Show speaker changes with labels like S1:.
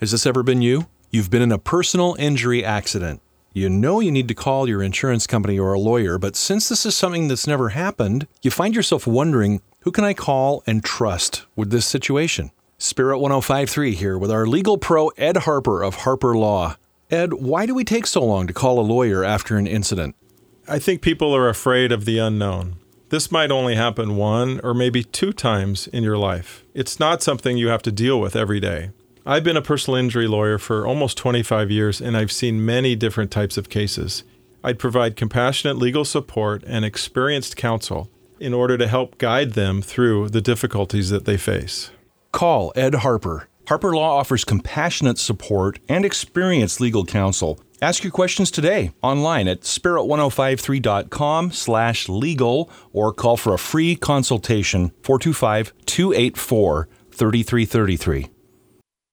S1: Has this ever been you? You've been in a personal injury accident. You know you need to call your insurance company or a lawyer, but since this is something that's never happened, you find yourself wondering, who can I call and trust with this situation? Spirit 1053 here with our legal pro, Ed Harper of Harper Law. Ed, why do we take so long to call a lawyer after an incident?
S2: I think people are afraid of the unknown. This might only happen one or maybe two times in your life. It's not something you have to deal with every day. I've been a personal injury lawyer for almost 25 years, and I've seen many different types of cases. I'd provide compassionate legal support and experienced counsel in order to help guide them through the difficulties that they face.
S1: Call Ed Harper. Harper Law offers compassionate support and experienced legal counsel. Ask your questions today online at spirit1053.com/legal or call for a free consultation 425-284-3333.